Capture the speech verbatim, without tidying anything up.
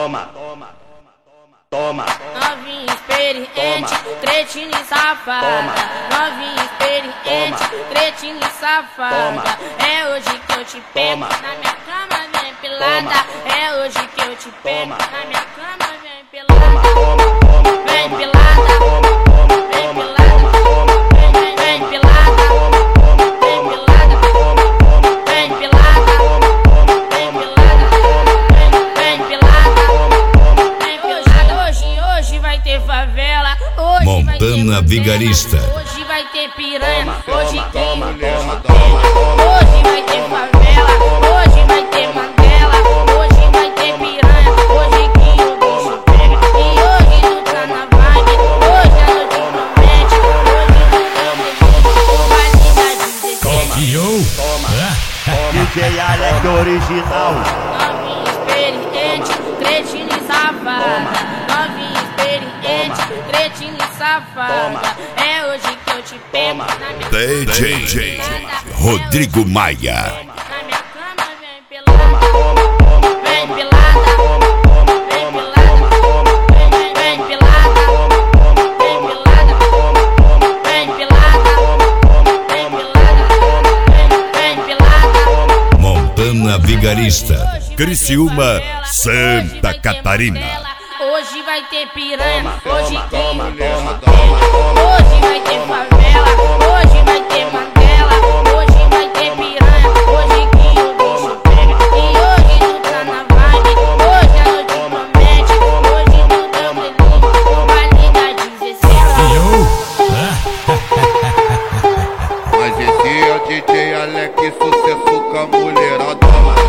toma, toma, toma. Novinha experiente, cretina e safada. Novinha experiente, cretina e safada. É hoje que eu te pego na minha cama bem pelada. É hoje que eu te pego na minha cama bem pelada. Vem pelada, vem pelada, vem, vem, vem pelada, vem pelada, vem pelada, vem pelada, vem, vem pelada, vem pelada. Hoje, hoje vai ter favela, hoje Montana vai ter favela, Vigarista. hoje vai ter piranha, hoje tem toma, hoje toma, vai ter favela, hoje vai ter Mandela, hoje vai ter piranha, hoje que o bicho pega. E hoje tu tá na vibe, hoje a noite promete, hoje tu vai dar dezesseis. Yo! D J Alec original. Novinha experiente, cretina e safada. Novinha experiente, cretina e safada. É hoje que eu te pego na minha D J Rodrigo Maia. Na minha cama vem pelada, vem pelada, vem pelada, vem, vem, vem pelada, vem pelada, vem pelada, vem pelada, vem, vem pelada. Montana Vigarista, Criciúma, Santa Catarina. Hoje vai ter piranha, hoje tem toma, toma, hoje vai ter favela, hoje vai ter Mandela, hoje vai ter piranha, hoje que o bicho pega. E hoje tu tá na vibe, hoje a noite promete, hoje tu deu brilhinho, vale da dezesseis. Mas esse é o D J Alec, sucesso com a mulherada.